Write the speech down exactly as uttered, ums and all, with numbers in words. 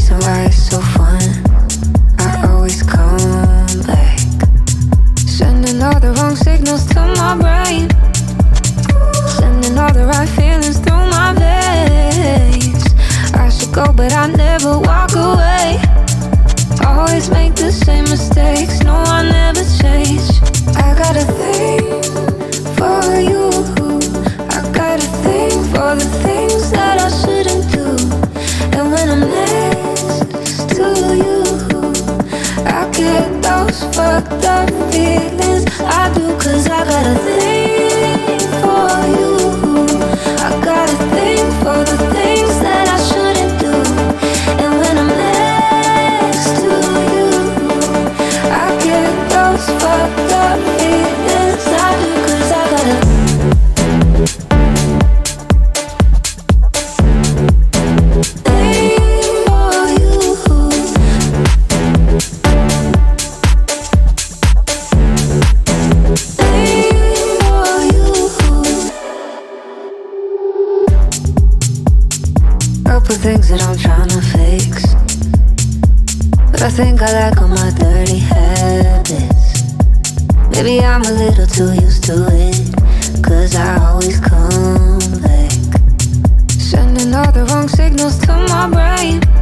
reason why it's so fun. I always come back, sending all the wrong signals to my brain, sending all the right feelings through my veins. I should go, but I never walk away. Always make the same mistakes, no, I never change. I got a thing for you, I got a thing for the things that I shouldn't do. And when I'm next to you, I get those fucked up feelings. I do, cause I got a thing for you. I got a thing for the things that I shouldn't do. And when I'm next to you, I get those fucked up feelings. I do, cause I got a things that I'm trying to fix, but I think I like all my dirty habits. Maybe I'm a little too used to it, cause I always come back, sending all the wrong signals to my brain,